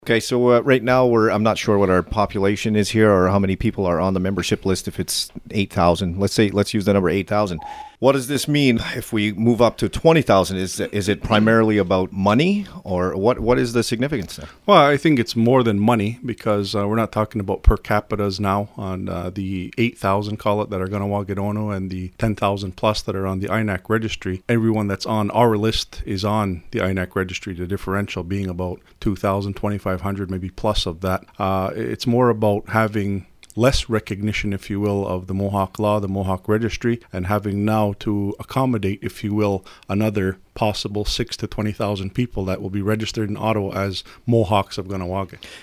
Okay, so right now I'm not sure what our population is here or how many people are on the membership list. If it's 8,000, let's use the number 8,000. What does this mean if we move up to 20,000? Is it primarily about money, or what is the significance there? Well, I think it's more than money, because we're not talking about per capitas now on the 8,000, call it, that are going to Wagadono, and the 10,000 plus that are on the INAC registry. Everyone that's on our list is on the INAC registry, the differential being about 2,000, 2,500, maybe plus of that. It's more about having less recognition, if you will, of the Mohawk law, the Mohawk registry, and having now to accommodate, if you will, another possible 6,000 to 20,000 people that will be registered in Ottawa as Mohawks of Kahnawake.